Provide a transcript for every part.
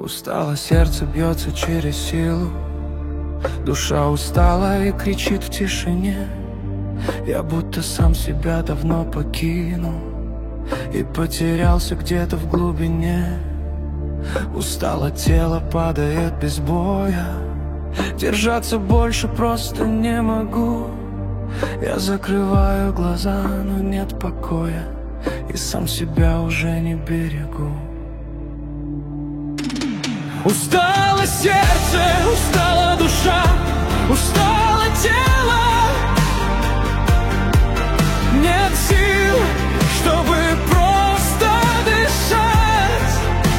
Устало сердце бьется через силу, душа устала и кричит в тишине. Я будто сам себя давно покинул и потерялся где-то в глубине. Устало тело падает без боя, держаться больше просто не могу. Я закрываю глаза, но нет покоя, и сам себя уже не берегу. Устало сердце, устала душа, устало тело. Нет сил, чтобы просто дышать.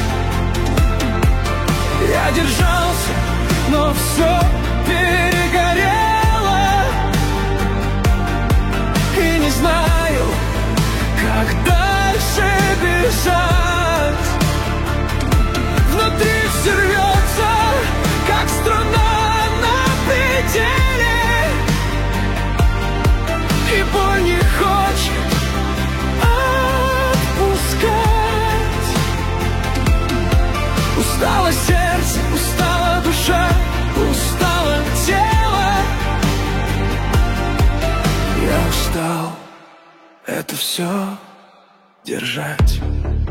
Я держался, но все перегорело, и не знаю, как дальше бежать. Внутри все рвется, как струна на пределе, и боль не хочет отпускать. Устало сердце, устала душа, устало тело. Я устал это все держать.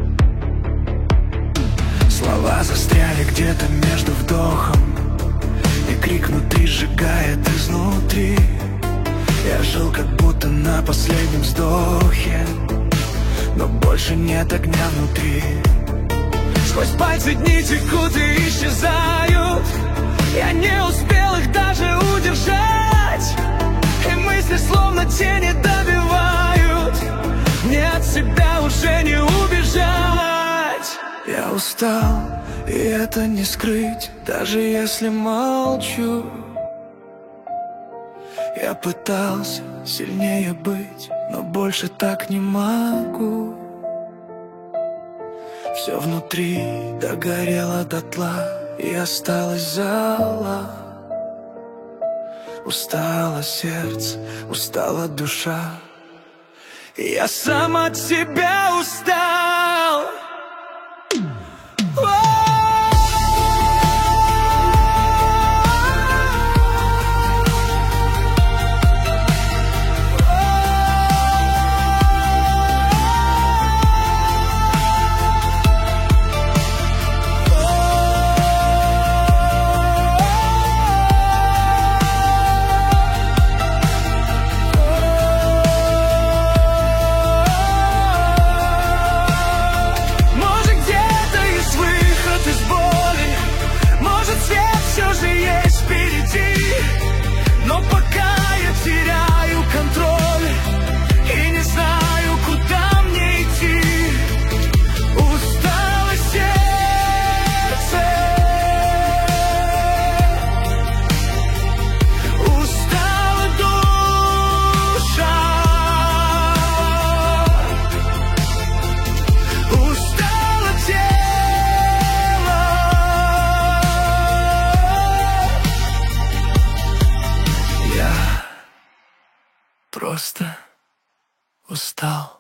Слова застряли где-то между вдохом, и крик внутри сжигает изнутри. Я жил как будто на последнем вздохе, но больше нет огня внутри. Сквозь пальцы дни текут и исчезают, я не успел их даже удержать, и мысли словно тени добивают, мне от себя уже не убежать. Я устал, и это не скрыть, даже если молчу. Я пытался сильнее быть, но больше так не могу. Все внутри догорело дотла, и осталась зола. Устало сердце, устала душа, и я сам от себя устал. Но пока я теряю контроль и не знаю, куда мне идти. Устало сердце, устала душа, устало тело. Я просто устал.